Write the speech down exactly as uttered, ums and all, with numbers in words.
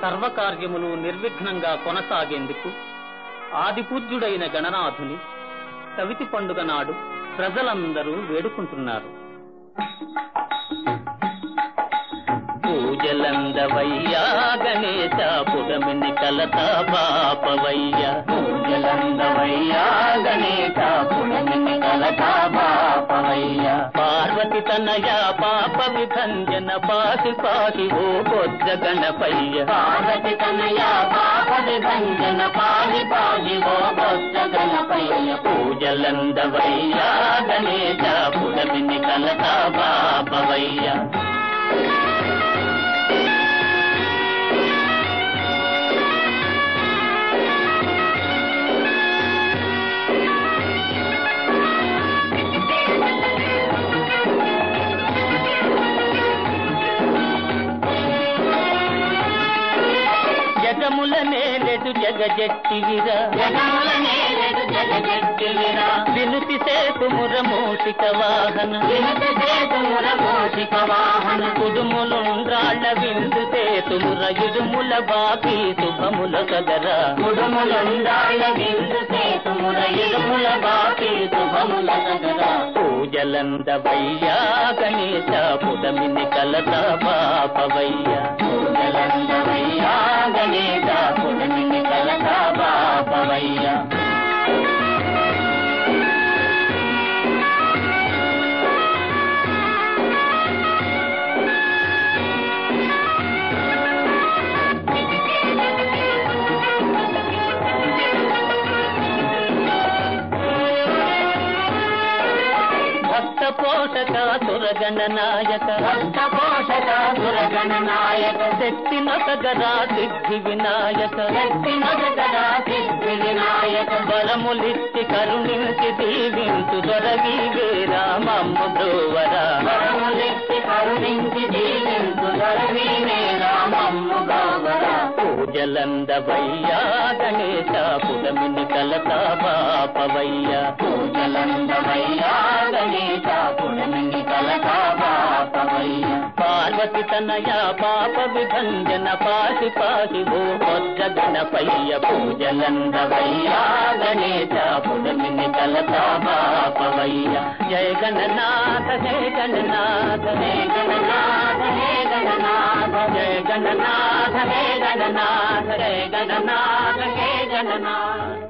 సర్వకార్యములు నిర్విఘ్నంగా కొనసాగేందుకు ఆదిపూజ్యుడైన గణనాథుని చవితి పండుగ నాడు ప్రజలందరూ వేడుకుంటున్నారు. పూజలందవయ్యా గణేశ పుడమిని కలతా బాపవయ్యా, పూజలందవయ్యా గణేశ పుడమిని కలతా బాపవయ్యా. పార్వతి తనయ పాప విభంజన పాసి పాసి ఓ బొజ్జ గణపయ్య, పార్వతి తనయ పాప విభంజన పాసి పాసి ఓ బొజ్జ గణపయ్య. పూజలందవయ్యా గణేశ పుడమిని కలతా బాపవయ్యా. జగముల నేలెడు జగజెట్టివిరా, జగముల నేలెడు జగజెట్టివిరా. వినుతి సేతుముర మూషిక వాహన, వినుతి సేతుముర మూషిక వాహన. కుడుములుండ్రాళ్ళ విందు సేతుముర ఇడుముల బాపి శుభముల కదరా, కుడుములుండ్రాళ్ళ విందు సేతుముర ఇడుముల బాపి శుభముల కదరా. పూజలందవయ్యా గణేశ పుడమిని కలతా బాపవయ్యా, పూజలందవయ్యా గణేశ పుడమిని కలతా బాపవయ్యా. భక్త పోషక సురగణ నాయక, భక్త పోషక సురగణ నాయక. శక్తి నొసగరా సిద్ధి వినాయక, శక్తి నొసగరా సిద్ధి వినాయక. వరములిచ్చి కరుణించి దీవించు దొరవి రామమ్మ బ్రోవరా, వరములిచ్చి కరుణించి దీవించు దొరవి రామమ్మ బ్రోవరా. పూజలందవయ్యా గణేశ పుడమిని కలతా బాపవయ్యా, పూజలందవయ్యా గణేశ పుడమిని కలతా బాపవయ్యా. పార్వతి తనయ పాప విభంజన పాసి పాసి ఓ బొజ్జ గణపయ్య. పూజలందవయ్యా గణేశ పుడమిని కలతా బాపవయ్యా. జయ గణనాథ జయ గణనాథ జయ గణనాథ జయ గణనాథ జయ గణనాథ జయ గణనాథ జయ గణనాథ జయ గణనాథ.